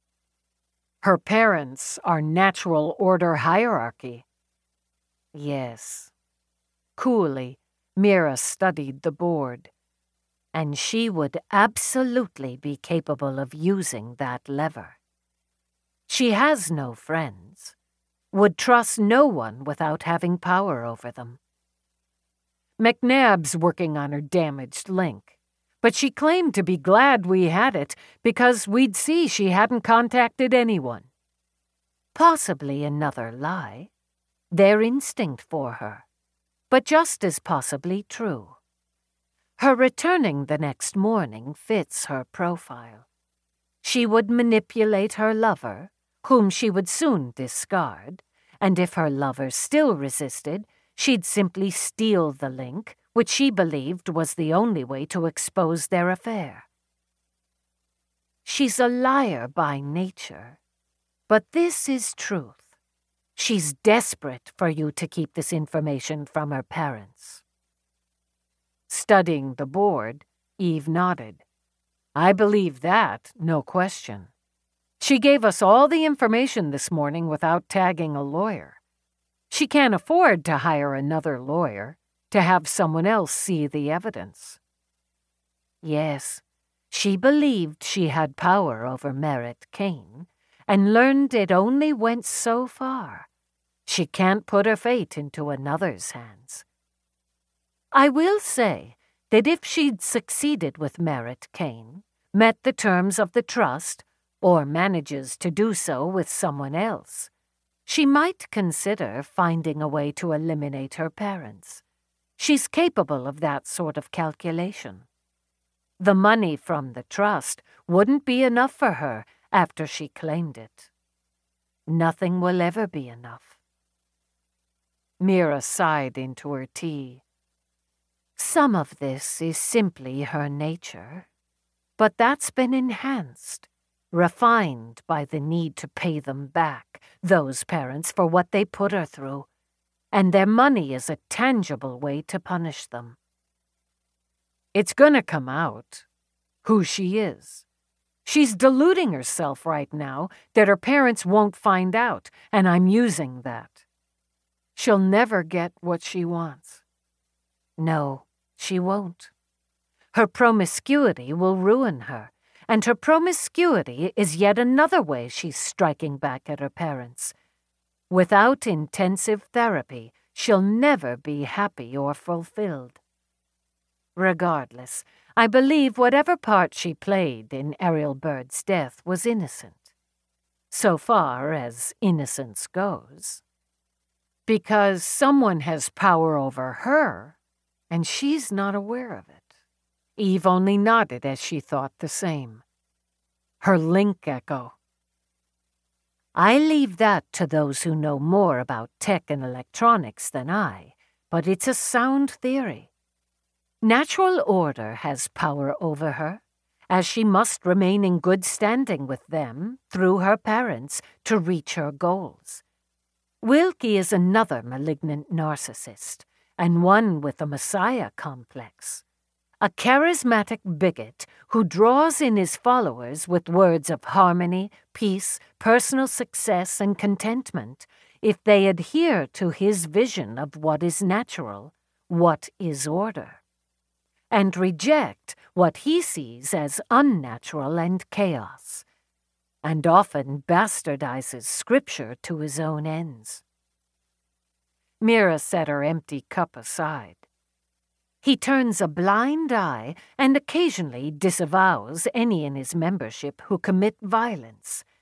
Her parents are natural order hierarchy. Yes. Coolly, Mira studied the board. And she would absolutely be capable of using that lever. She has no friends, would trust no one without having power over them. McNabb's working on her damaged link, but she claimed to be glad we had it because we'd see she hadn't contacted anyone. Possibly another lie, their instinct for her, but just as possibly true. Her returning the next morning fits her profile. She would manipulate her lover, whom she would soon discard, and if her lover still resisted, she'd simply steal the link, which she believed was the only way to expose their affair. She's a liar by nature, but this is truth. She's desperate for you to keep this information from her parents. Studying the board, Eve nodded. I believe that, no question. She gave us all the information this morning without tagging a lawyer. She can't afford to hire another lawyer, to have someone else see the evidence. Yes, she believed she had power over Merritt Kane, and learned it only went so far. She can't put her fate into another's hands. I will say that if she'd succeeded with Merritt Kane, met the terms of the trust, or manages to do so with someone else, She might consider finding a way to eliminate her parents. She's capable of that sort of calculation. The money from the trust wouldn't be enough for her after she claimed it. Nothing will ever be enough. Mira sighed into her tea. Some of this is simply her nature, but that's been enhanced, refined by the need to pay them back, those parents, for what they put her through, and their money is a tangible way to punish them. It's gonna come out, who she is. She's deluding herself right now that her parents won't find out, and I'm using that. She'll never get what she wants. No, she won't. Her promiscuity will ruin her, and her promiscuity is yet another way she's striking back at her parents. Without intensive therapy, she'll never be happy or fulfilled. Regardless, I believe whatever part she played in Ariel Bird's death was innocent. So far as innocence goes. Because someone has power over her, and she's not aware of it. Eve only nodded as she thought the same. Her link echo. I leave that to those who know more about tech and electronics than I, but it's a sound theory. Natural order has power over her, as she must remain in good standing with them, through her parents, to reach her goals. Wilkie is another malignant narcissist, and one with a messiah complex. A charismatic bigot who draws in his followers with words of harmony, peace, personal success, and contentment if they adhere to his vision of what is natural, what is order, and reject what he sees as unnatural and chaos, and often bastardizes scripture to his own ends. Mira set her empty cup aside. He turns a blind eye and occasionally disavows any in his membership who commit violence,